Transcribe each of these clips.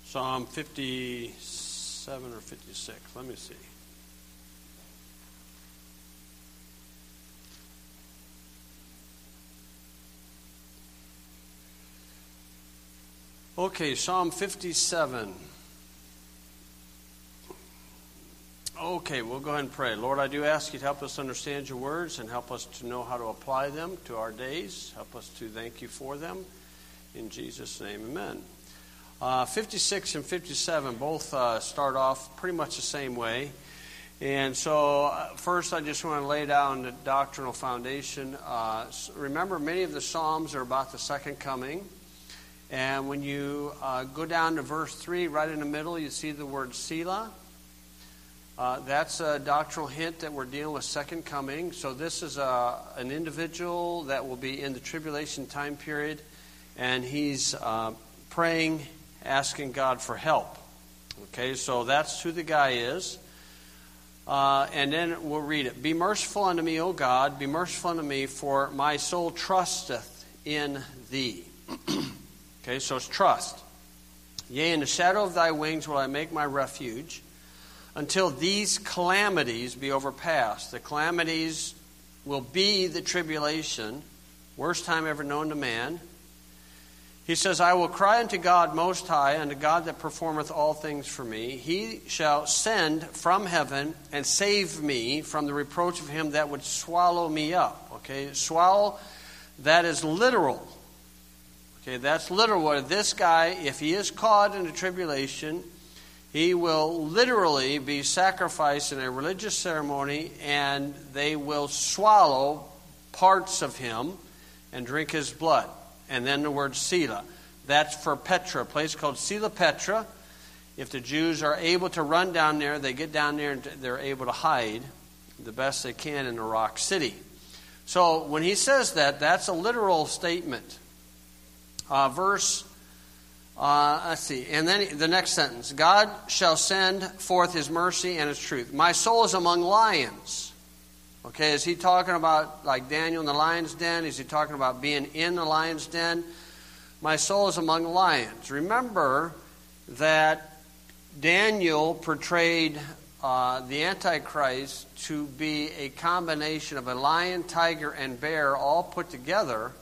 Psalm 57 or 56. Let me see. Okay, Psalm 57. Okay, we'll go ahead and pray. Lord, I do ask you to help us understand your words and help us to know how to apply them to our days. Help us to thank you for them. In Jesus' name, amen. 56 and 57 both start off pretty much the same way. And so first I just want to lay down the doctrinal foundation. Remember, many of the Psalms are about the second coming. And when you go down to verse 3, right in the middle, you see the word Selah. That's a doctrinal hint that we're dealing with second coming. So this is an individual that will be in the tribulation time period, and he's praying, asking God for help. Okay, so that's who the guy is. And then we'll read it. Be merciful unto me, O God, be merciful unto me, for my soul trusteth in thee. Okay, so it's trust. Yea, in the shadow of thy wings will I make my refuge, until these calamities be overpassed. The calamities will be the tribulation, worst time ever known to man. He says, I will cry unto God most high, unto God that performeth all things for me. He shall send from heaven and save me from the reproach of him that would swallow me up. Okay, swallow, that is literal. Okay, that's literal. This guy, if he is caught in a tribulation, he will literally be sacrificed in a religious ceremony, and they will swallow parts of him and drink his blood. And then the word Selah. That's for Petra, a place called Selah Petra. If the Jews are able to run down there, they get down there and they're able to hide the best they can in the rock city. So when he says that, that's a literal statement. Let's see, and then the next sentence. God shall send forth his mercy and his truth. My soul is among lions. Okay, is he talking about like Daniel in the lion's den? Is he talking about being in the lion's den? My soul is among lions. Remember that Daniel portrayed the Antichrist to be a combination of a lion, tiger, and bear all put together.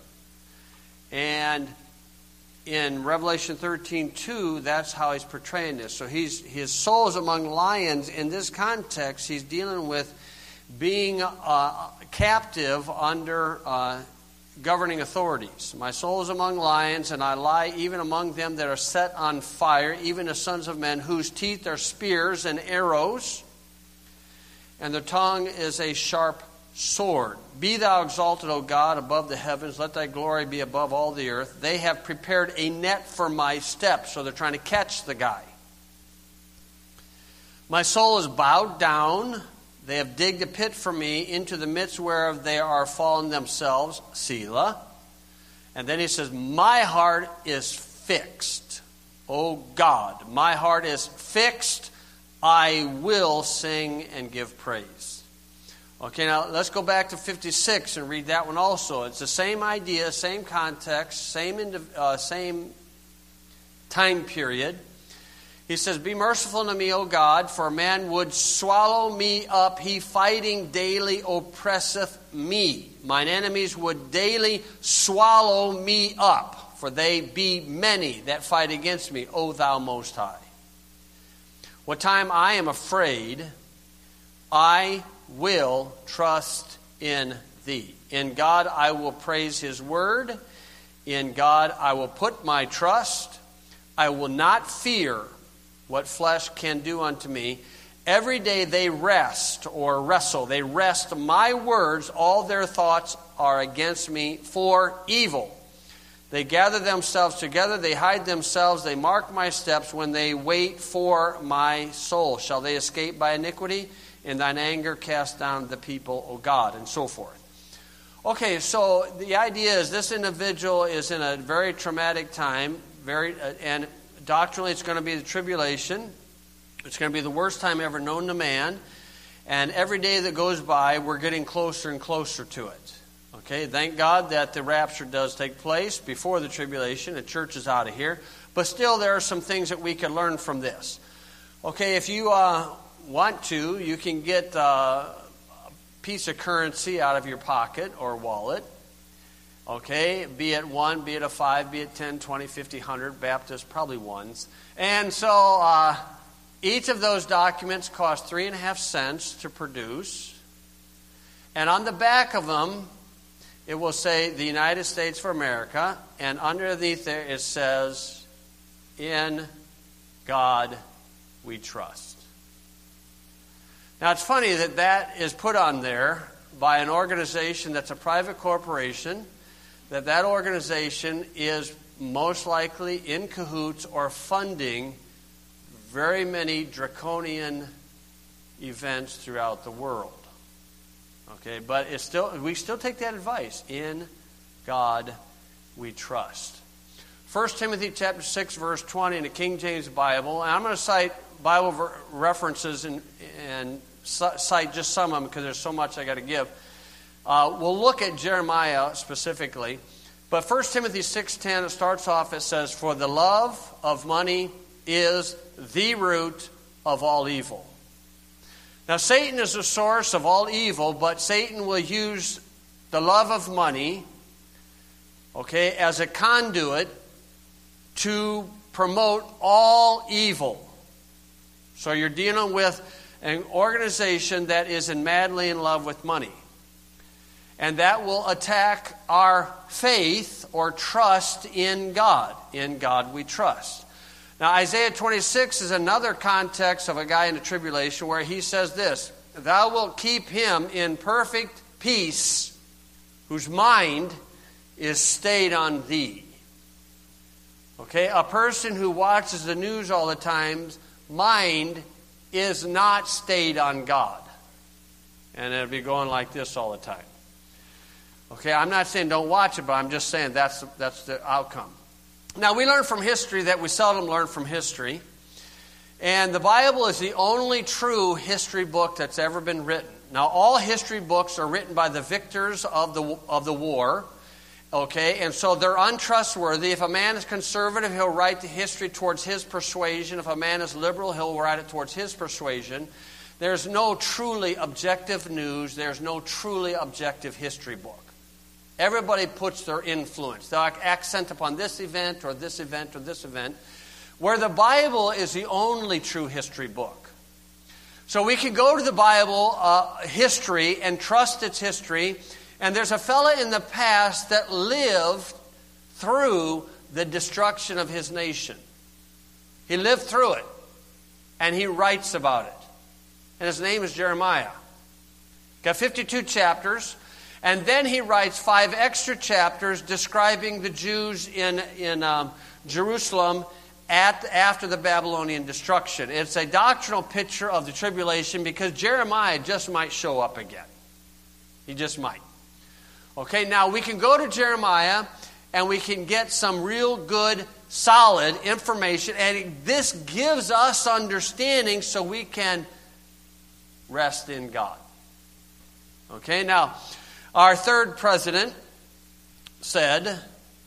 And in Revelation 13:2, that's how he's portraying this. So his soul is among lions. In this context, he's dealing with being captive under governing authorities. My soul is among lions, and I lie even among them that are set on fire, even the sons of men, whose teeth are spears and arrows, and their tongue is a sharp sword. Be thou exalted, O God, above the heavens. Let thy glory be above all the earth. They have prepared a net for my steps. So they're trying to catch the guy. My soul is bowed down. They have digged a pit for me, into the midst whereof they are fallen themselves. Selah. And then he says, my heart is fixed. O God, my heart is fixed. I will sing and give praise. Okay, now let's go back to 56 and read that one also. It's the same idea, same context, same time period. He says, be merciful unto me, O God, for a man would swallow me up. He fighting daily oppresseth me. Mine enemies would daily swallow me up, for they be many that fight against me, O thou most high. What time I am afraid, I will trust in thee. In God I will praise his word. In God I will put my trust. I will not fear what flesh can do unto me. Every day they rest or wrestle. They wrest my words. All their thoughts are against me for evil. They gather themselves together. They hide themselves. They mark my steps when they wait for my soul. Shall they escape by iniquity? In thine anger cast down the people, O God, and so forth. Okay, so the idea is this individual is in a very traumatic time, and doctrinally it's going to be the tribulation. It's going to be the worst time ever known to man. And every day that goes by, we're getting closer and closer to it. Okay, thank God that the rapture does take place before the tribulation. The church is out of here. But still, there are some things that we can learn from this. Okay, if you want to, you can get a piece of currency out of your pocket or wallet. Okay, be it 1, be it a 5, be it 10, 20, 50, 100. Baptists, probably ones. And so each of those documents cost 3.5 cents to produce. And on the back of them, it will say the United States of America. And underneath there it says, "In God we trust." Now it's funny that that is put on there by an organization that's a private corporation, that organization is most likely in cahoots or funding very many draconian events throughout the world. Okay, but we still take that advice. In God we trust. 1 Timothy chapter 6, verse 20 in the King James Bible. And I'm going to cite Bible references and cite just some of them because there's so much I got to give. We'll look at Jeremiah specifically. But 1 Timothy 6:10, it starts off, it says, "For the love of money is the root of all evil." Now, Satan is the source of all evil, but Satan will use the love of money, okay, as a conduit to promote all evil. So you're dealing with an organization that is madly in love with money. And that will attack our faith or trust in God. In God we trust. Now, Isaiah 26 is another context of a guy in the tribulation where he says this, "Thou wilt keep him in perfect peace, whose mind is stayed on thee." Okay, a person who watches the news all the time, mind is not stayed on God. And it'll be going like this all the time. Okay, I'm not saying don't watch it, but I'm just saying that's the outcome. Now, we learn from history that we seldom learn from history. And the Bible is the only true history book that's ever been written. Now, all history books are written by the victors of the war. Okay, and so they're untrustworthy. If a man is conservative, he'll write the history towards his persuasion. If a man is liberal, he'll write it towards his persuasion. There's no truly objective news. There's no truly objective history book. Everybody puts their influence. They'll accent upon this event or this event or this event, where the Bible is the only true history book. So we can go to the Bible history and trust its history. And there's a fella in the past that lived through the destruction of his nation. He lived through it. And he writes about it. And his name is Jeremiah. Got 52 chapters. And then he writes 5 extra chapters describing the Jews in Jerusalem after the Babylonian destruction. It's a doctrinal picture of the tribulation because Jeremiah just might show up again. He just might. Okay, now we can go to Jeremiah and we can get some real good, solid information. And this gives us understanding so we can rest in God. Okay, now, our third president said,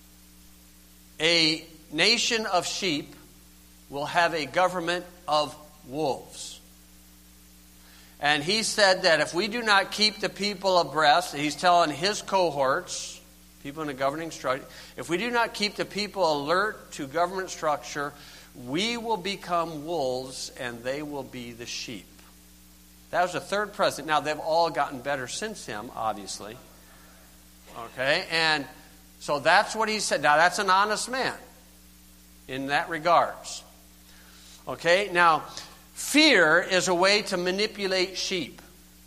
"A nation of sheep will have a government of wolves." And he said that if we do not keep the people abreast, he's telling his cohorts, people in the governing structure, if we do not keep the people alert to government structure, we will become wolves and they will be the sheep. That was the third president. Now, they've all gotten better since him, obviously. Okay, and so that's what he said. Now, that's an honest man in that regards. Okay, now, fear is a way to manipulate sheep.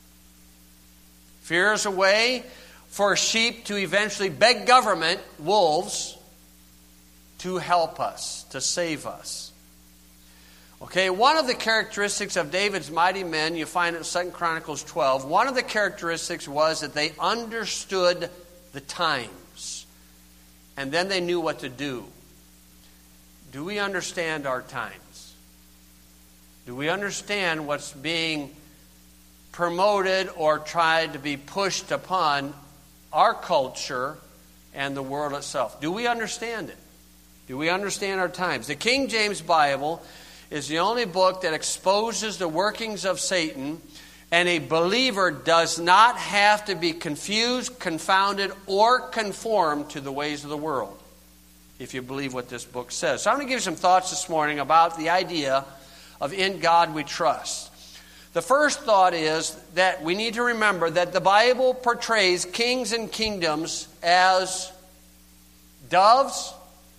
Fear is a way for sheep to eventually beg government, wolves, to help us, to save us. Okay, one of the characteristics of David's mighty men, you find it in 2 Chronicles 12, one of the characteristics was that they understood the times. And then they knew what to do. Do we understand our times? Do we understand what's being promoted or tried to be pushed upon our culture and the world itself. Do we understand it? Do we understand our times? The King James Bible is the only book that exposes the workings of Satan, and a believer does not have to be confused, confounded, or conformed to the ways of the world, if you believe what this book says. So I'm going to give you some thoughts this morning about the idea of in God we trust. The first thought is that we need to remember that the Bible portrays kings and kingdoms as doves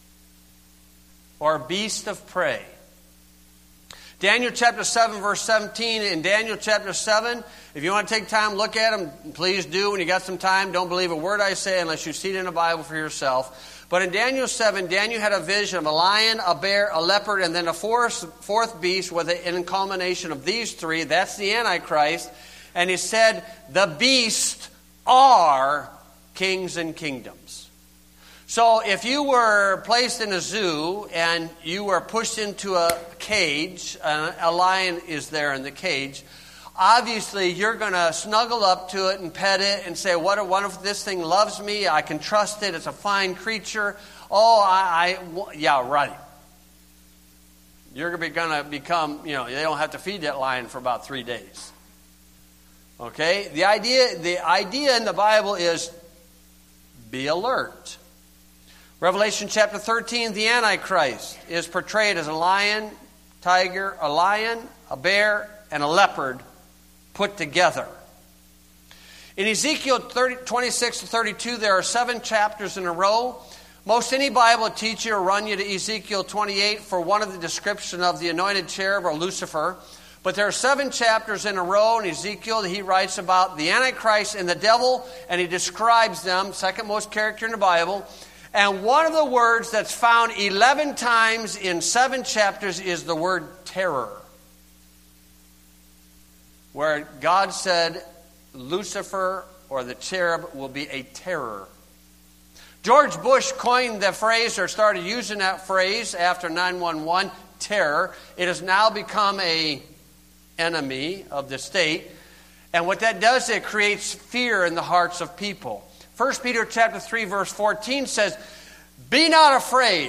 or beasts of prey. Daniel chapter 7, verse 17. In Daniel chapter 7, if you want to take time, look at them, please do. When you got some time, don't believe a word I say unless you see it in the Bible for yourself. But in Daniel 7, Daniel had a vision of a lion, a bear, a leopard, and then a fourth beast with an culmination of these three. That's the Antichrist. And he said, the beasts are kings and kingdoms. So if you were placed in a zoo and you were pushed into a cage, a lion is there in the cage, obviously you're going to snuggle up to it and pet it and say, what a wonderful, this thing loves me, I can trust it, it's a fine creature. Oh, yeah, right. You're going to become, they don't have to feed that lion for about 3 days. Okay? The idea in the Bible is be alert. Revelation chapter 13, the Antichrist is portrayed as a lion, a bear, and a leopard put together. In Ezekiel 26 to 32, there are 7 chapters in a row. Most any Bible teacher will run you to Ezekiel 28 for one of the description of the anointed cherub or Lucifer. But there are 7 chapters in a row in Ezekiel that he writes about the Antichrist and the devil, and he describes them, second most character in the Bible. And one of the words that's found 11 times in 7 chapters is the word terror, where God said Lucifer or the cherub will be a terror. George Bush coined the phrase, or started using that phrase after 9/11, terror. It has now become an enemy of the state. And what that does, it creates fear in the hearts of people. 1 Peter chapter 3, verse 14 says, be not afraid.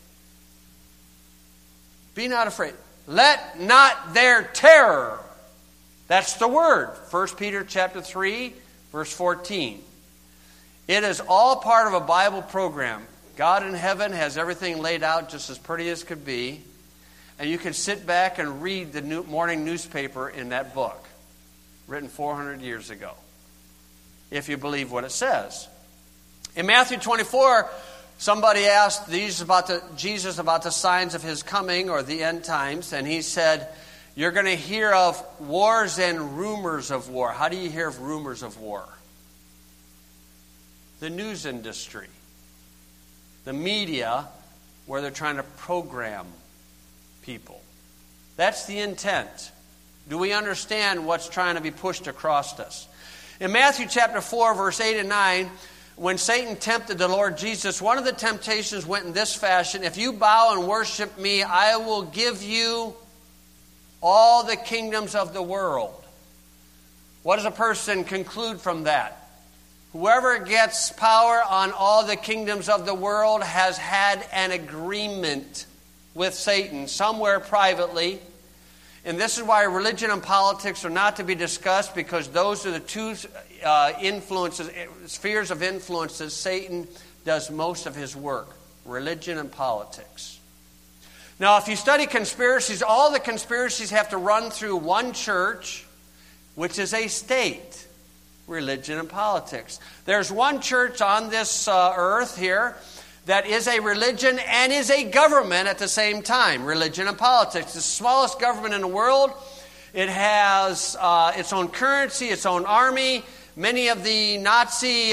Be not afraid. Let not their terror. That's the word. 1 Peter chapter 3, verse 14. It is all part of a Bible program. God in heaven has everything laid out just as pretty as could be. And you can sit back and read the morning newspaper in that book, written 400 years ago, if you believe what it says. In Matthew 24, somebody asked Jesus about the signs of his coming or the end times, and he said, you're going to hear of wars and rumors of war. How do you hear of rumors of war? The news industry, the media, where they're trying to program people. That's the intent. Do we understand what's trying to be pushed across us? In Matthew chapter 4, verse 8 and 9, when Satan tempted the Lord Jesus, one of the temptations went in this fashion: if you bow and worship me, I will give you all the kingdoms of the world. What does a person conclude from that? Whoever gets power on all the kingdoms of the world has had an agreement with Satan somewhere privately. And this is why religion and politics are not to be discussed, because those are the two spheres of influences Satan does most of his work: religion and politics. Now, if you study conspiracies, all the conspiracies have to run through one church, which is a state: religion and politics. There's one church on this earth here that is a religion and is a government at the same time. Religion and politics. The smallest government in the world. It has its own currency, its own army. Many of the Nazi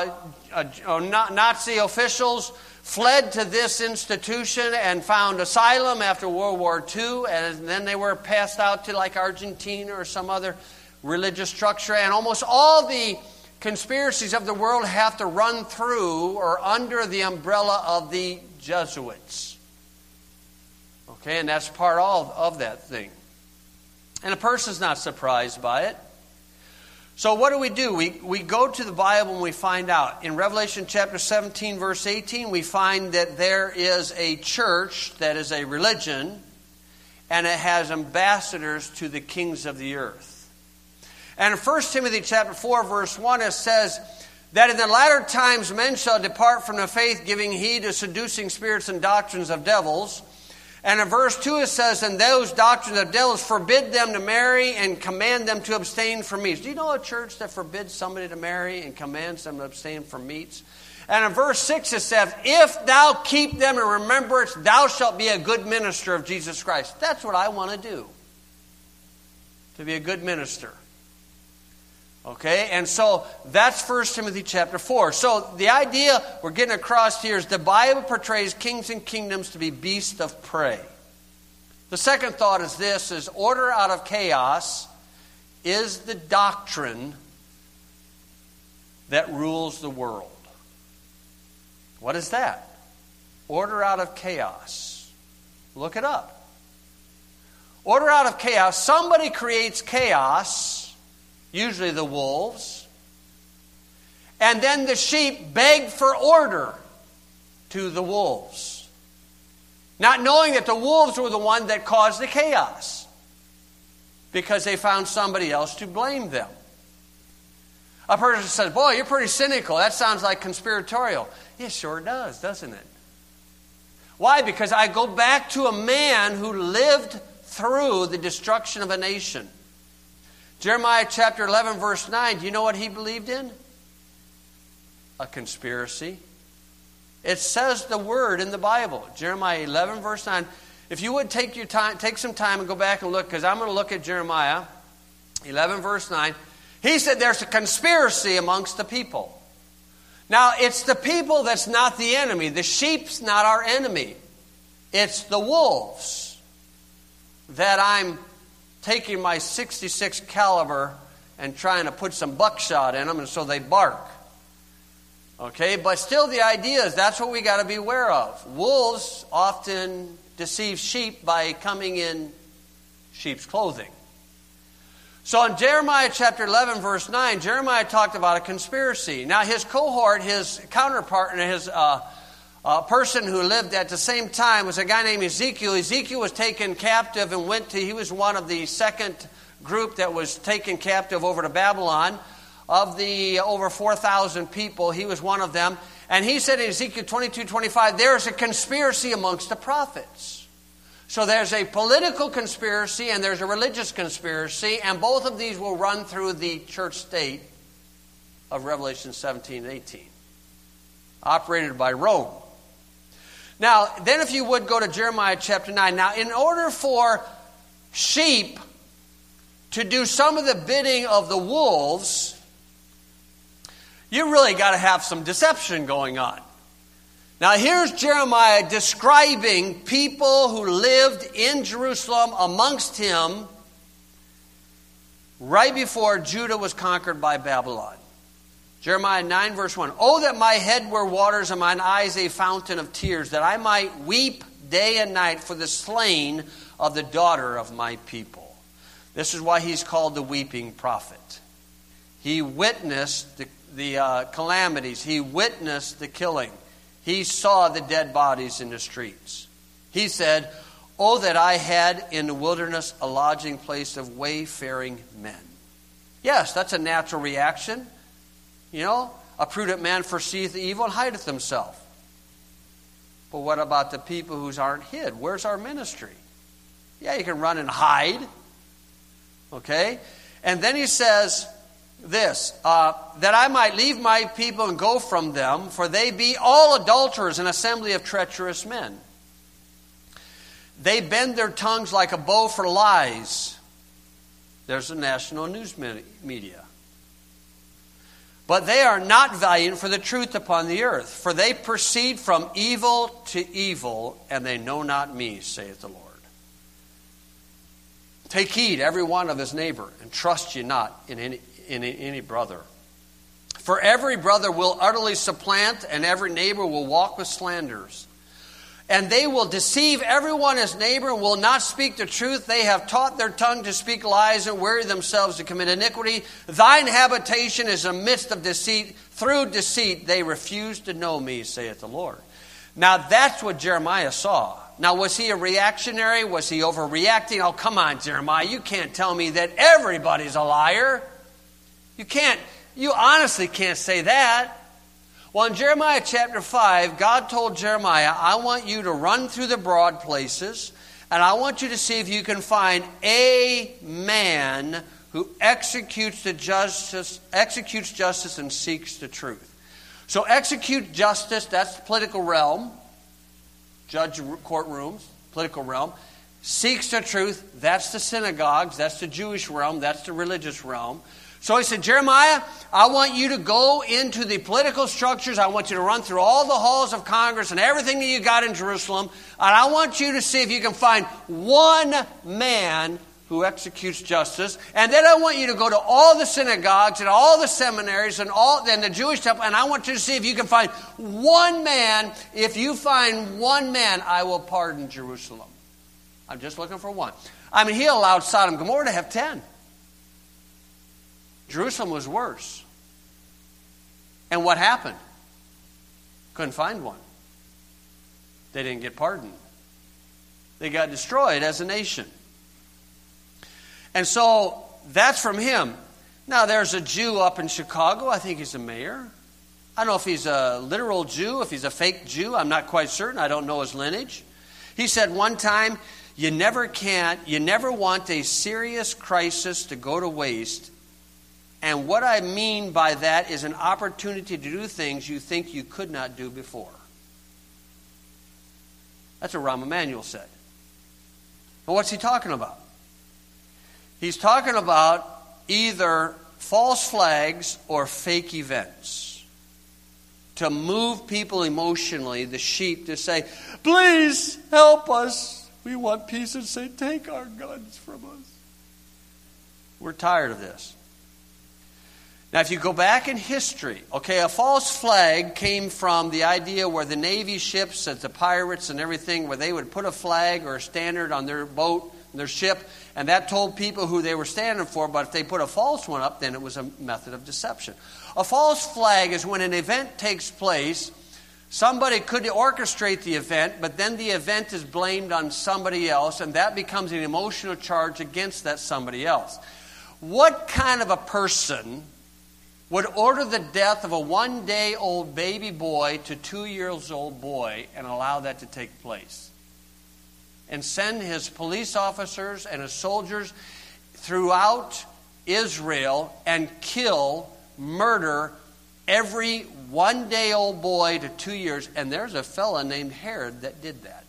officials fled to this institution and found asylum after World War II, and then they were passed out to like Argentina or some other religious structure. And almost all the conspiracies of the world have to run through or under the umbrella of the Jesuits. Okay, and that's part of that thing. And a person's not surprised by it. So what do? We go to the Bible and we find out. In Revelation chapter 17, verse 18, we find that there is a church that is a religion, and it has ambassadors to the kings of the earth. And in 1 Timothy chapter 4, verse 1, it says that in the latter times men shall depart from the faith, giving heed to seducing spirits and doctrines of devils. And in verse 2 it says, and those doctrines of devils forbid them to marry and command them to abstain from meats. Do you know a church that forbids somebody to marry and commands them to abstain from meats? And in verse 6 it says, if thou keep them in remembrance, thou shalt be a good minister of Jesus Christ. That's what I want to do. To be a good minister. Okay, and so that's 1 Timothy chapter 4. So the idea we're getting across here is the Bible portrays kings and kingdoms to be beasts of prey. The second thought is this, is order out of chaos is the doctrine that rules the world. What is that? Order out of chaos. Look it up. Order out of chaos. Somebody creates chaos, usually the wolves, and then the sheep beg for order to the wolves, not knowing that the wolves were the one that caused the chaos because they found somebody else to blame them. A person says, boy, you're pretty cynical. That sounds like conspiratorial. Yeah, sure does, doesn't it? Why? Because I go back to a man who lived through the destruction of a nation. Jeremiah chapter 11, verse 9, do you know what he believed in? A conspiracy. It says the word in the Bible. Jeremiah 11, verse 9. If you would take some time and go back and look, because I'm going to look at Jeremiah 11, verse 9. He said there's a conspiracy amongst the people. Now, it's the people that's not the enemy. The sheep's not our enemy. It's the wolves that I'm taking my .66 caliber and trying to put some buckshot in them, and so they bark. Okay, but still the idea is that's what we got to be aware of. Wolves often deceive sheep by coming in sheep's clothing. So in Jeremiah chapter 11, verse 9, Jeremiah talked about a conspiracy. Now his cohort, his counterpart, his person who lived at the same time was a guy named Ezekiel. Ezekiel was taken captive and he was one of the second group that was taken captive over to Babylon. Of the over 4,000 people, he was one of them. And he said in Ezekiel 22:25, there is a conspiracy amongst the prophets. So there's a political conspiracy and there's a religious conspiracy, and both of these will run through the church state of Revelation 17 and 18, operated by Rome. Now, then if you would go to Jeremiah chapter 9. Now, in order for sheep to do some of the bidding of the wolves, you really got to have some deception going on. Now, here's Jeremiah describing people who lived in Jerusalem amongst him right before Judah was conquered by Babylon. Jeremiah 9, verse 1. Oh, that my head were waters and mine eyes a fountain of tears, that I might weep day and night for the slain of the daughter of my people. This is why he's called the weeping prophet. He witnessed the calamities. He witnessed the killing. He saw the dead bodies in the streets. He said, oh, that I had in the wilderness a lodging place of wayfaring men. Yes, that's a natural reaction. You know, a prudent man foreseeth the evil and hideth himself. But what about the people who aren't hid? Where's our ministry? Yeah, you can run and hide. Okay? And then he says this, that I might leave my people and go from them, for they be all adulterers, an assembly of treacherous men. They bend their tongues like a bow for lies. There's the national news media. But they are not valiant for the truth upon the earth, for they proceed from evil to evil, and they know not me, saith the Lord. Take heed, every one of his neighbor, and trust ye not in any brother. For every brother will utterly supplant, and every neighbor will walk with slanders. And they will deceive everyone as neighbor and will not speak the truth. They have taught their tongue to speak lies and weary themselves to commit iniquity. Thine habitation is a midst of deceit. Through deceit they refuse to know me, saith the Lord. Now that's what Jeremiah saw. Now was he a reactionary? Was he overreacting? Oh, come on, Jeremiah. You can't tell me that everybody's a liar. You honestly can't say that. Well, in Jeremiah chapter 5, God told Jeremiah, I want you to run through the broad places, and I want you to see if you can find a man who executes justice and seeks the truth. So execute justice, that's the political realm. Judge courtrooms, political realm. Seeks the truth, that's the synagogues, that's the Jewish realm, that's the religious realm. So he said, Jeremiah, I want you to go into the political structures. I want you to run through all the halls of Congress and everything that you got in Jerusalem. And I want you to see if you can find one man who executes justice. And then I want you to go to all the synagogues and all the seminaries and the Jewish temple. And I want you to see if you can find one man. If you find one man, I will pardon Jerusalem. I'm just looking for one. I mean, he allowed Sodom and Gomorrah to have 10. Jerusalem was worse. And what happened? Couldn't find one. They didn't get pardoned. They got destroyed as a nation. And so that's from him. Now there's a Jew up in Chicago. I think he's a mayor. I don't know if he's a literal Jew, if he's a fake Jew. I'm not quite certain. I don't know his lineage. He said one time, you never want a serious crisis to go to waste. And what I mean by that is an opportunity to do things you think you could not do before. That's what Rahm Emanuel said. But what's he talking about? He's talking about either false flags or fake events. To move people emotionally, the sheep, to say, please help us. We want peace, and say, take our guns from us. We're tired of this. Now, if you go back in history, a false flag came from the idea where the Navy ships and the pirates and everything, where they would put a flag or a standard on their boat, their ship, and that told people who they were standing for, but if they put a false one up, then it was a method of deception. A false flag is when an event takes place, somebody could orchestrate the event, but then the event is blamed on somebody else, and that becomes an emotional charge against that somebody else. What kind of a person would order the death of a 1-day-old baby boy to 2-year-old boy and allow that to take place? And send his police officers and his soldiers throughout Israel and murder every 1-day-old boy to 2 years. And there's a fella named Herod that did that.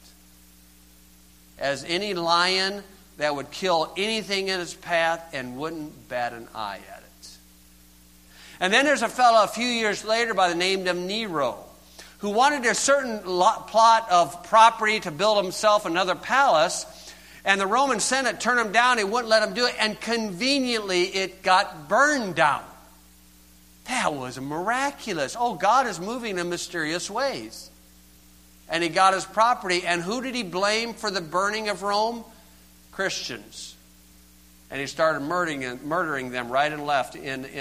As any lion that would kill anything in its path and wouldn't bat an eye at it. And then there's a fellow a few years later by the name of Nero, who wanted a certain plot of property to build himself another palace, and the Roman Senate turned him down. He wouldn't let him do it, and conveniently it got burned down. That was miraculous. Oh, God is moving in mysterious ways. And he got his property, and who did he blame for the burning of Rome? Christians. And he started murdering them right and left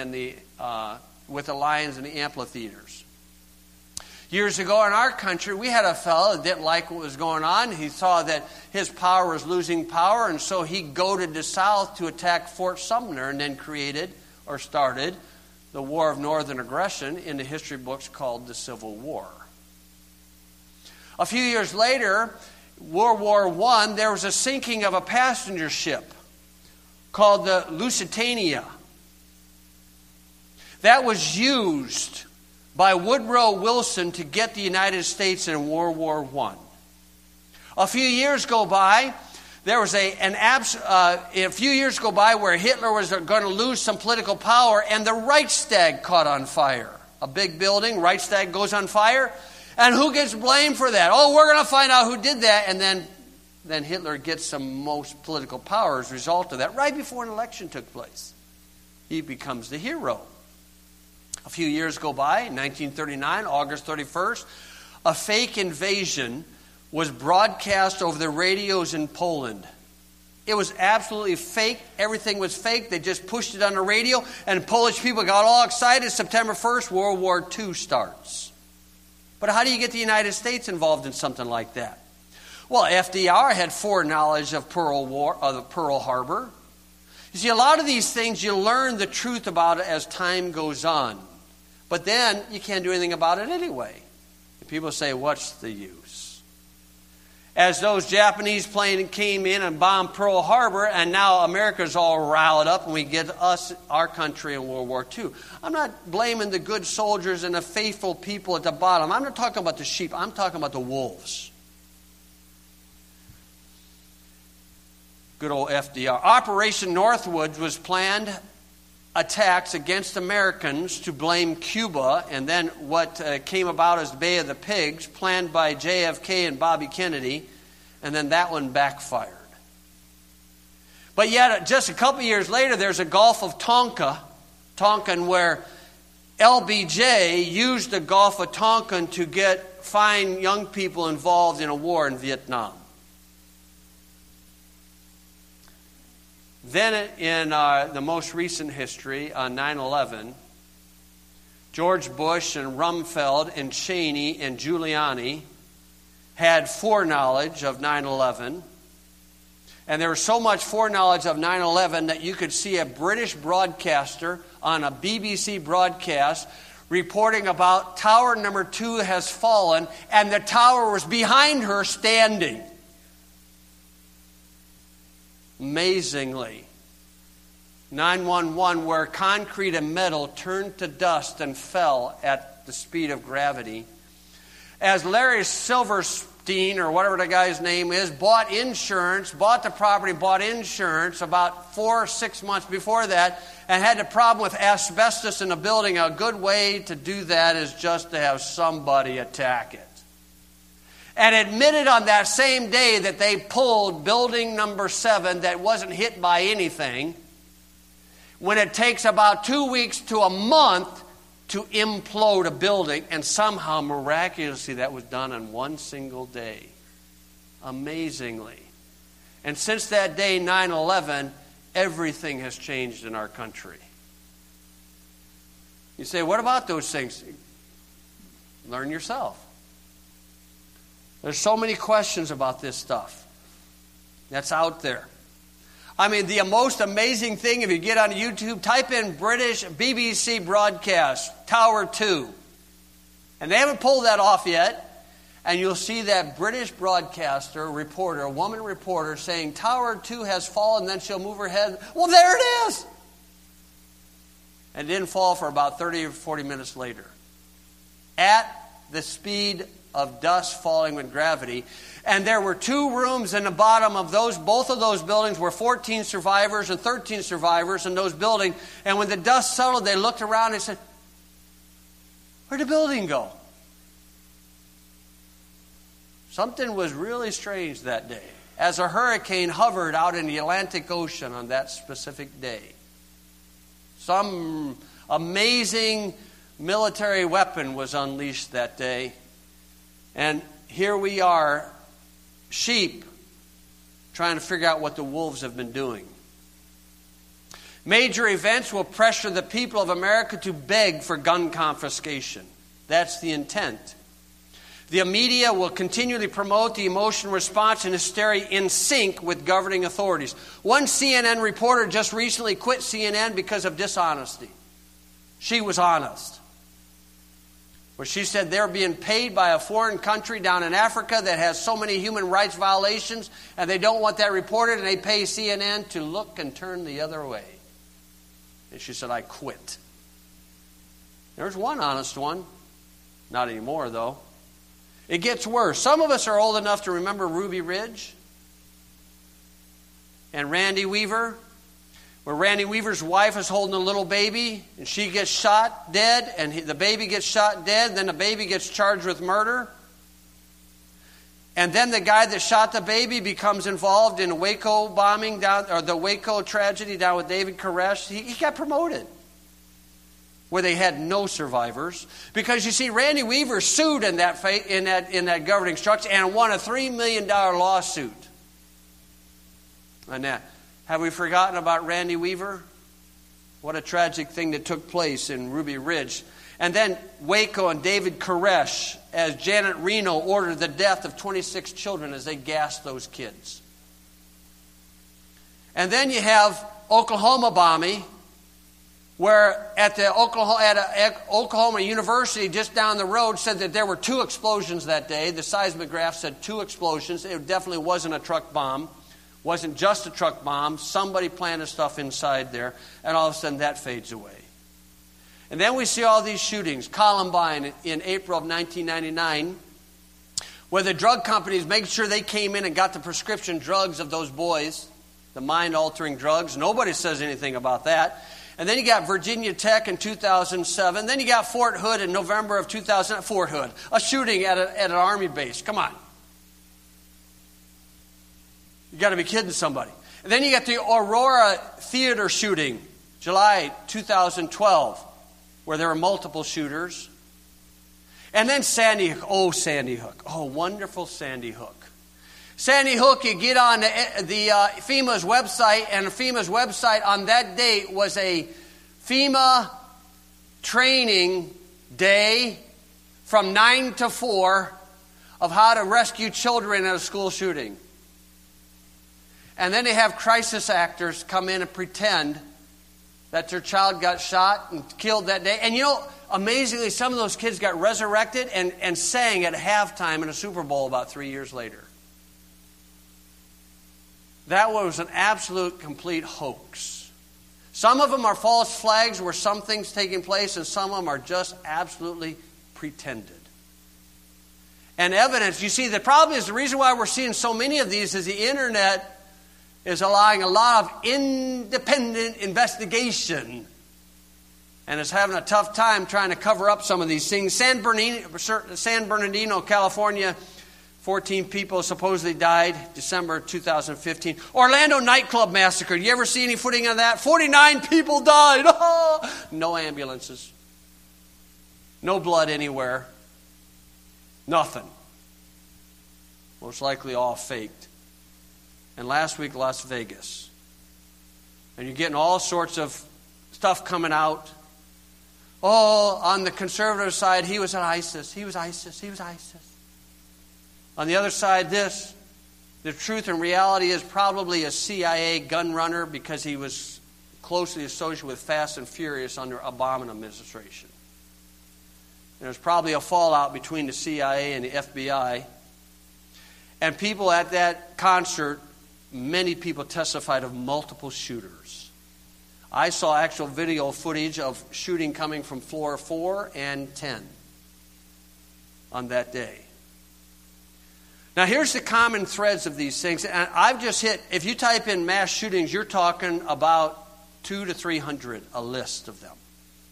with the lions in the amphitheaters. Years ago in our country, we had a fellow that didn't like what was going on. He saw that his power was losing power, and so he goaded the South to attack Fort Sumner and then started the War of Northern Aggression in the history books called the Civil War. A few years later, World War I, there was a sinking of a passenger ship called the Lusitania. That was used by Woodrow Wilson to get the United States in World War I. A few years go by, there was a few years go by where Hitler was going to lose some political power, and the Reichstag caught on fire. A big building, Reichstag goes on fire, and who gets blamed for that? Oh, we're going to find out who did that, and then Hitler gets some most political power as a result of that. Right before an election took place, he becomes the hero. A few years go by, in 1939, August 31st, a fake invasion was broadcast over the radios in Poland. It was absolutely fake. Everything was fake. They just pushed it on the radio, and Polish people got all excited. September 1st, World War II starts. But how do you get the United States involved in something like that? Well, FDR had foreknowledge of Pearl Harbor. You see, a lot of these things you learn the truth about it as time goes on. But then you can't do anything about it anyway. And people say, what's the use? As those Japanese planes came in and bombed Pearl Harbor, and now America's all riled up, and we get our country in World War II. I'm not blaming the good soldiers and the faithful people at the bottom. I'm not talking about the sheep. I'm talking about the wolves. Good old FDR. Operation Northwoods was planned attacks against Americans to blame Cuba, and then what came about as the Bay of the Pigs, planned by JFK and Bobby Kennedy, and then that one backfired. But yet, just a couple years later, there's a Gulf of Tonkin, where LBJ used the Gulf of Tonkin to find young people involved in a war in Vietnam. Then in the most recent history, on 9/11, George Bush and Rumsfeld and Cheney and Giuliani had foreknowledge of 9/11. And there was so much foreknowledge of 9/11 that you could see a British broadcaster on a BBC broadcast reporting about Tower number 2 has fallen, and the tower was behind her standing. Amazingly, 9/11, where concrete and metal turned to dust and fell at the speed of gravity. As Larry Silverstein, or whatever the guy's name is, bought the property, bought insurance about 4 or 6 months before that, and had a problem with asbestos in a building, a good way to do that is just to have somebody attack it. And admitted on that same day that they pulled building number 7 that wasn't hit by anything, when it takes about 2 weeks to a month to implode a building, and somehow miraculously that was done on one single day. Amazingly. And since that day, 9/11, everything has changed in our country. You say, what about those things? Learn yourself. There's so many questions about this stuff that's out there. I mean, the most amazing thing, if you get on YouTube, type in British BBC broadcast, Tower 2. And they haven't pulled that off yet. And you'll see that British broadcaster, reporter, a woman reporter, saying, Tower 2 has fallen, then she'll move her head. Well, there it is! And it didn't fall for about 30 or 40 minutes later. At the speed of dust falling with gravity. And there were 2 rooms in the bottom of both of those buildings were 14 survivors and 13 survivors in those buildings. And when the dust settled, they looked around and said, where'd the building go? Something was really strange that day, as a hurricane hovered out in the Atlantic Ocean on that specific day. Some amazing military weapon was unleashed that day. And here we are, sheep, trying to figure out what the wolves have been doing. Major events will pressure the people of America to beg for gun confiscation. That's the intent. The media will continually promote the emotional response and hysteria in sync with governing authorities. One CNN reporter just recently quit CNN because of dishonesty. She was honest. Where she said they're being paid by a foreign country down in Africa that has so many human rights violations, and they don't want that reported, and they pay CNN to look and turn the other way. And she said, I quit. There's one honest one. Not anymore, though. It gets worse. Some of us are old enough to remember Ruby Ridge and Randy Weaver, where Randy Weaver's wife is holding a little baby, and she gets shot dead, and the baby gets shot dead, then the baby gets charged with murder. And then the guy that shot the baby becomes involved in the Waco bombing, or the Waco tragedy down with David Koresh. He got promoted. where they had no survivors. Because you see, Randy Weaver sued in that governing structure and won a $3 million lawsuit. And that. Have we forgotten about Randy Weaver? What a tragic thing that took place in Ruby Ridge. And then Waco and David Koresh, as Janet Reno ordered the death of 26 children as they gassed those kids. And then you have Oklahoma bombing, where at Oklahoma University just down the road said that there were 2 explosions that day. The seismograph said 2 explosions. It definitely wasn't a truck bomb. Wasn't just a truck bomb. Somebody planted stuff inside there, and all of a sudden that fades away. And then we see all these shootings. Columbine in April of 1999, where the drug companies made sure they came in and got the prescription drugs of those boys, the mind-altering drugs. Nobody says anything about that. And then you got Virginia Tech in 2007. Then you got Fort Hood in November of 2000. Fort Hood, a shooting at an Army base. Come on. You got to be kidding somebody. And then you got the Aurora Theater shooting, July 2012, where there were multiple shooters. And then Sandy Hook. Oh, wonderful Sandy Hook. Sandy Hook, you get on the FEMA's website, and FEMA's website on that date was a FEMA training day from 9 to 4 of how to rescue children in a school shooting. And then they have crisis actors come in and pretend that their child got shot and killed that day. And you know, amazingly, some of those kids got resurrected and sang at halftime in a Super Bowl about 3 years later. That was an absolute, complete hoax. Some of them are false flags where some things taking place, and some of them are just absolutely pretended. And evidence, you see, the problem is the reason why we're seeing so many of these is the internet is allowing a lot of independent investigation and is having a tough time trying to cover up some of these things. San Bernardino, California, 14 people supposedly died December 2015. Orlando nightclub massacre. You ever see any footage of that? 49 people died. Oh, no ambulances. No blood anywhere. Nothing. Most likely all faked. And last week, Las Vegas. And you're getting all sorts of stuff coming out. Oh, on the conservative side, he was an ISIS. He was ISIS. On the other side, the truth and reality is probably a CIA gun runner because he was closely associated with Fast and Furious under Obama administration. And there's probably a fallout between the CIA and the FBI. And people at that concert, many people testified of multiple shooters. I saw actual video footage of shooting coming from floor 4 and 10 on that day. Now, here's the common threads of these things. And I've just hit, if you type in mass shootings, you're talking about 200 to 300, a list of them.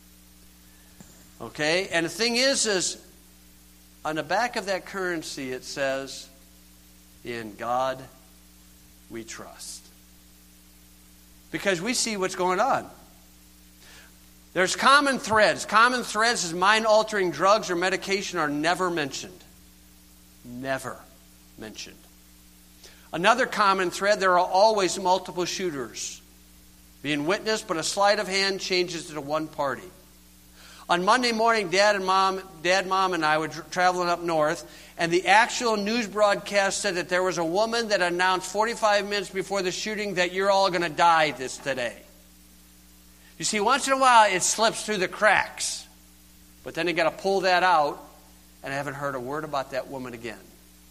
Okay? And the thing is on the back of that currency, it says, "In God we trust." Because we see what's going on. There's common threads. Common threads is mind-altering drugs or medication are never mentioned. Never mentioned. Another common thread, there are always multiple shooters being witnessed, but a sleight of hand changes it to one party. On Monday morning, Dad, Mom, and I were traveling up north, and the actual news broadcast said that there was a woman that announced 45 minutes before the shooting that you're all going to die today. You see, once in a while it slips through the cracks, but then you got to pull that out, and I haven't heard a word about that woman again.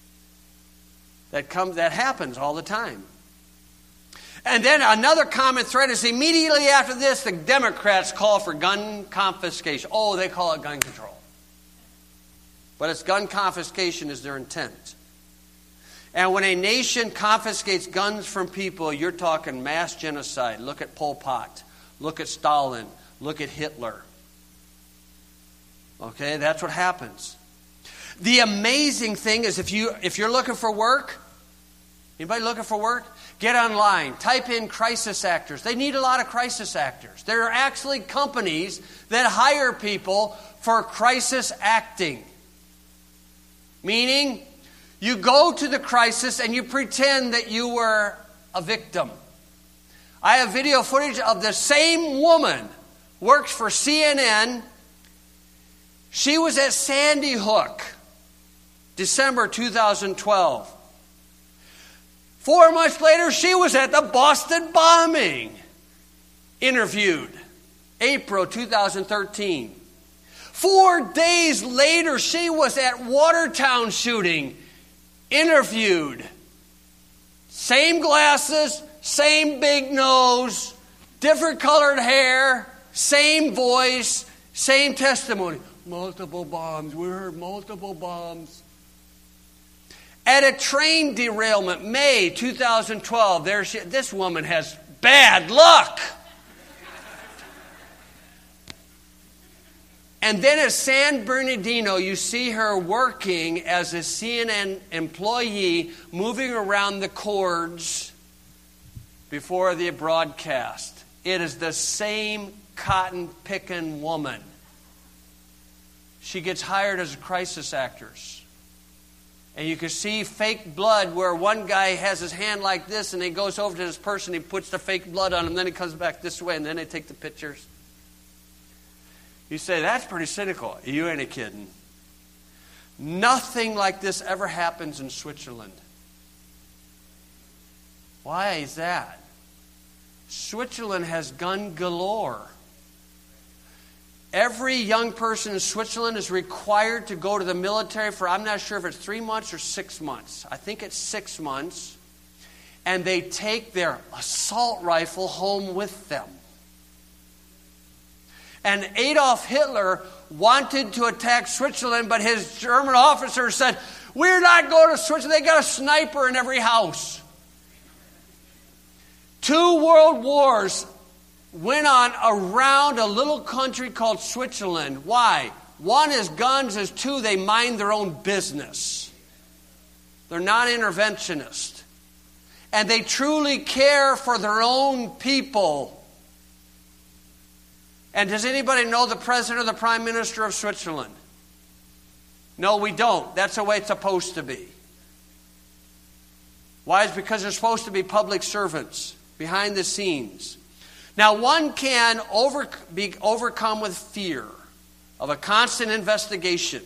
That happens all the time. And then another common thread is immediately after this, the Democrats call for gun confiscation. Oh, they call it gun control. But it's gun confiscation is their intent. And when a nation confiscates guns from people, you're talking mass genocide. Look at Pol Pot. Look at Stalin. Look at Hitler. Okay, that's what happens. The amazing thing is if you're looking for work, Anybody looking for work? Get online. Type in crisis actors. They need a lot of crisis actors. There are actually companies that hire people for crisis acting. Meaning, you go to the crisis and you pretend that you were a victim. I have video footage of the same woman, works for CNN. She was at Sandy Hook, December 2012. 4 months later, she was at the Boston bombing, interviewed, April 2013. 4 days later, she was at Watertown shooting, interviewed. Same glasses, same big nose, different colored hair, same voice, same testimony. Multiple bombs. We heard multiple bombs. At a train derailment, May 2012, this woman has bad luck. And then at San Bernardino, you see her working as a CNN employee, moving around the cords before the broadcast. It is the same cotton-picking woman. She gets hired as a crisis actress. And you can see fake blood where one guy has his hand like this and he goes over to this person, he puts the fake blood on him, then he comes back this way and then they take the pictures. You say, that's pretty cynical. You ain't kidding. Nothing like this ever happens in Switzerland. Why is that? Switzerland has gun galore. Every young person in Switzerland is required to go to the military for, I'm not sure if it's 3 months or 6 months. I think it's 6 months. And they take their assault rifle home with them. And Adolf Hitler wanted to attack Switzerland, but his German officers said, we're not going to Switzerland. They got a sniper in every house. 2 world wars went on around a little country called Switzerland. Why? 1 is guns, is 2, they mind their own business. They're non-interventionist. And they truly care for their own people. And does anybody know the president or the prime minister of Switzerland? No, we don't. That's the way it's supposed to be. Why? It's because they're supposed to be public servants behind the scenes. Now, one can be overcome with fear of a constant investigation,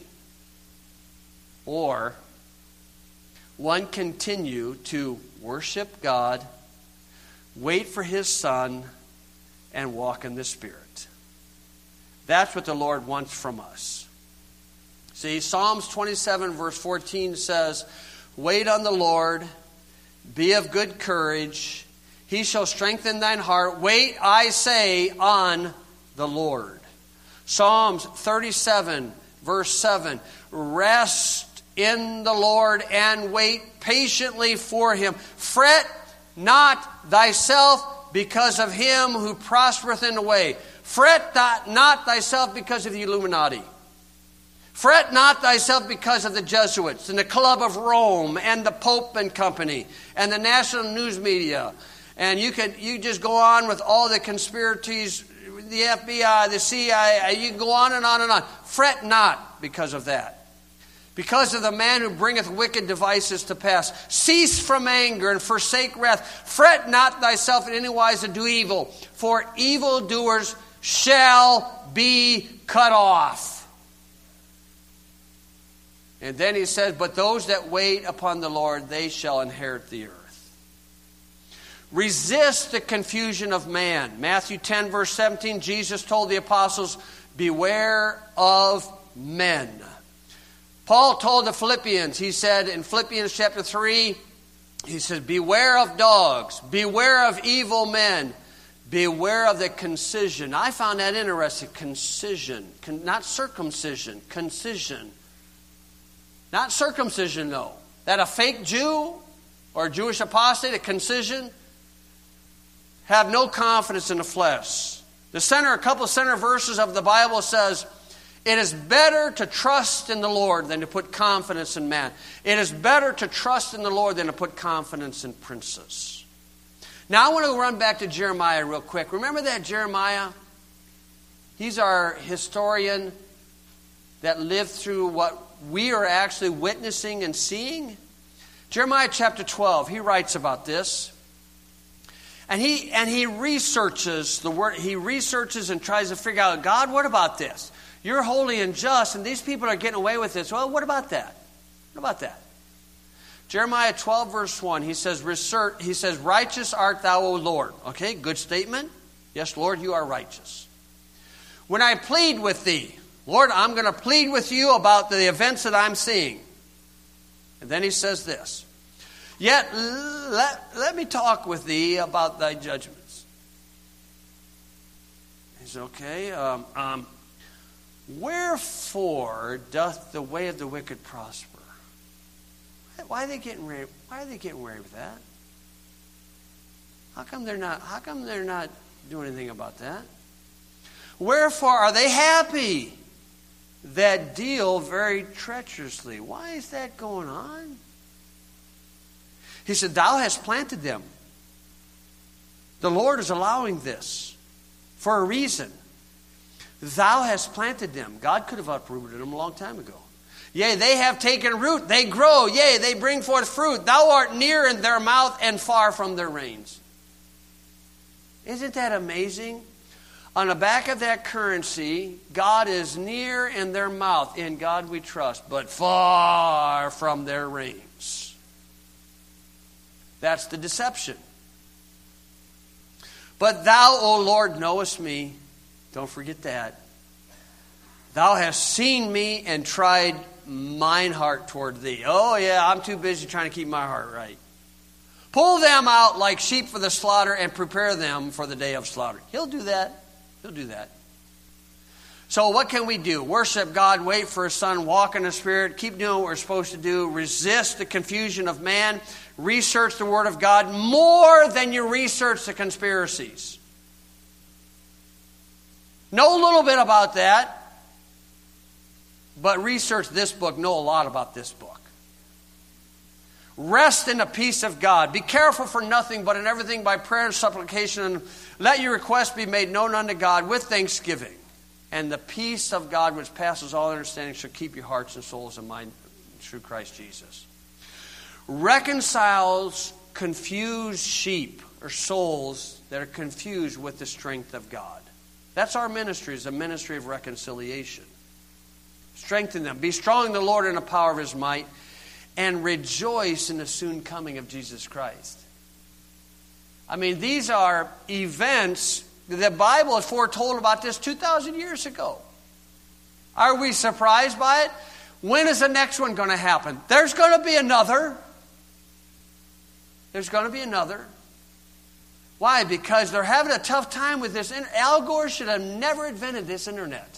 or one continue to worship God, wait for His Son, and walk in the Spirit. That's what the Lord wants from us. See, Psalms 27 verse 14 says, wait on the Lord, be of good courage, He shall strengthen thine heart. Wait, I say, on the Lord. Psalms 37, verse 7. Rest in the Lord and wait patiently for Him. Fret not thyself because of him who prospereth in the way. Fret not thyself because of the Illuminati. Fret not thyself because of the Jesuits and the Club of Rome and the Pope and company and the national news media. And you just go on with all the conspiracies, the FBI, the CIA, you can go on and on and on. Fret not because of that. Because of the man who bringeth wicked devices to pass. Cease from anger and forsake wrath. Fret not thyself in any wise to do evil, for evildoers shall be cut off. And then he says, but those that wait upon the Lord, they shall inherit the earth. Resist the confusion of man. Matthew 10, verse 17, Jesus told the apostles, beware of men. Paul told the Philippians, he said in Philippians chapter 3, he says, beware of dogs, beware of evil men, beware of the concision. I found that interesting, concision, not circumcision, concision. Not circumcision, though. That a fake Jew or a Jewish apostate, a concision, have no confidence in the flesh. A couple center verses of the Bible says, It is better to trust in the Lord than to put confidence in man. It is better to trust in the Lord than to put confidence in princes. Now I want to run back to Jeremiah real quick. Remember that Jeremiah? He's our historian that lived through what we are actually witnessing and seeing. Jeremiah chapter 12, he writes about this. And he researches the word. He researches and tries to figure out, God, what about this? You're holy and just, and these people are getting away with this. Well, what about that? What about that? Jeremiah 12, verse 1, he says, righteous art thou, O Lord. Okay, good statement. Yes, Lord, you are righteous. When I plead with thee, Lord, I'm going to plead with you about the events that I'm seeing. And then he says this, yet let me talk with thee about thy judgments. He said, okay, wherefore doth the way of the wicked prosper? Why are they getting away with that? How come they're not doing anything about that? Wherefore are they happy that deal very treacherously? Why is that going on? He said, thou hast planted them. The Lord is allowing this for a reason. Thou hast planted them. God could have uprooted them a long time ago. Yea, they have taken root. They grow. Yea, they bring forth fruit. Thou art near in their mouth and far from their reins. Isn't that amazing? On the back of that currency, God is near in their mouth. In God we trust, but far from their reins. That's the deception. But thou, O Lord, knowest me. Don't forget that. Thou hast seen me and tried mine heart toward thee. Oh yeah, I'm too busy trying to keep my heart right. Pull them out like sheep for the slaughter and prepare them for the day of slaughter. He'll do that. He'll do that. So what can we do? Worship God, wait for His Son, walk in the Spirit, keep doing what we're supposed to do, resist the confusion of man, research the Word of God more than you research the conspiracies. Know a little bit about that, but research this book, know a lot about this book. Rest in the peace of God. Be careful for nothing, but in everything by prayer and supplication, and let your requests be made known unto God with thanksgiving. And the peace of God, which passes all understanding, shall keep your hearts and souls and mind through Christ Jesus. Reconciles confused sheep or souls that are confused with the strength of God. That's our ministry, is a ministry of reconciliation. Strengthen them. Be strong in the Lord and the power of His might, and rejoice in the soon coming of Jesus Christ. I mean, these are events. The Bible is foretold about this 2,000 years ago. Are we surprised by it? When is the next one going to happen? There's going to be another. There's going to be another. Why? Because they're having a tough time with this. Al Gore should have never invented this internet.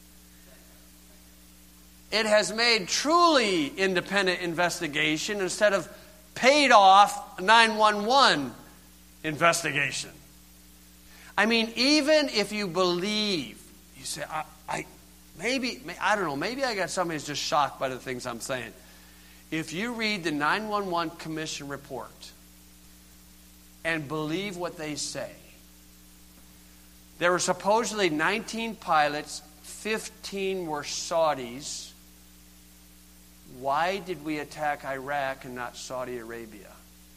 It has made truly independent investigation instead of paid off 911 investigation. I mean, even if you believe, you say, I don't know, maybe I got somebody who's just shocked by the things I'm saying. If you read the 911 Commission report and believe what they say, there were supposedly 19 pilots, 15 were Saudis. Why did we attack Iraq and not Saudi Arabia?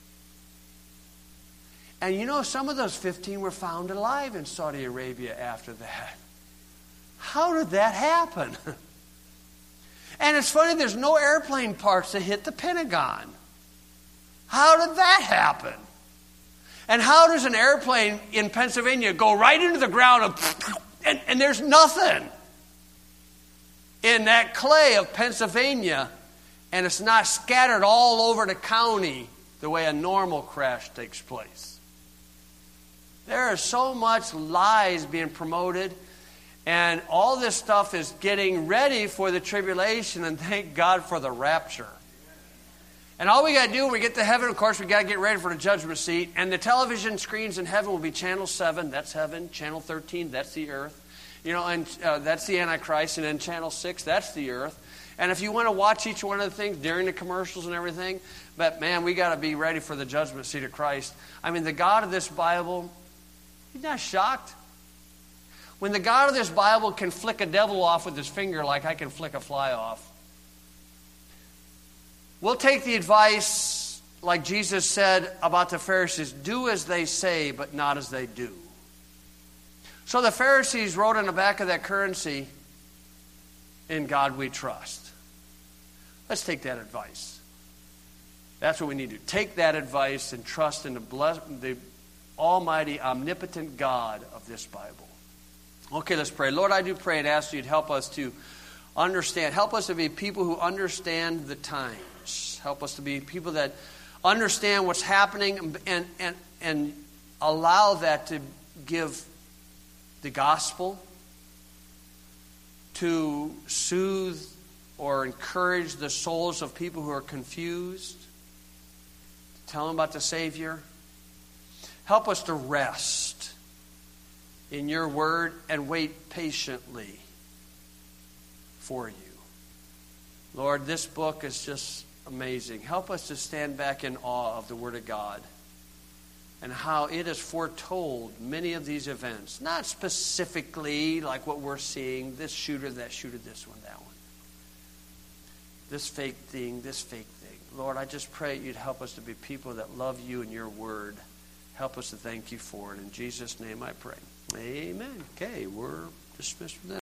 And you know, some of those 15 were found alive in Saudi Arabia after that. How did that happen? And it's funny, there's no airplane parts that hit the Pentagon. How did that happen? And how does an airplane in Pennsylvania go right into the ground and there's nothing in that clay of Pennsylvania, and it's not scattered all over the county the way a normal crash takes place? There is so much lies being promoted, and all this stuff is getting ready for the tribulation, and thank God for the rapture. And all we got to do when we get to heaven, of course, we got to get ready for the judgment seat. And the television screens in heaven will be channel 7, that's heaven. Channel 13, that's the earth. And that's the Antichrist. And then Channel 6, that's the earth. And if you want to watch each one of the things during the commercials and everything, but man, we got to be ready for the judgment seat of Christ. I mean, the God of this Bible, he's not shocked. When the God of this Bible can flick a devil off with his finger like I can flick a fly off, we'll take the advice, like Jesus said about the Pharisees, do as they say, but not as they do. So the Pharisees wrote on the back of that currency, in God we trust. Let's take that advice. That's what we need to do. Take that advice and trust in the almighty, omnipotent God of this Bible. Okay, let's pray. Lord, I do pray and ask you to help us to understand. Help us to be people who understand the times. Help us to be people that understand what's happening and allow that to give the gospel, to soothe or encourage the souls of people who are confused, to tell them about the Savior. Help us to rest in your word and wait patiently for you. Lord, this book is just amazing. Help us to stand back in awe of the Word of God and how it has foretold many of these events. Not specifically like what we're seeing, this shooter, that shooter, this one, that one. This fake thing, this fake thing. Lord, I just pray you'd help us to be people that love you and your word. Help us to thank you for it. In Jesus' name I pray. Amen. Okay, we're dismissed from that.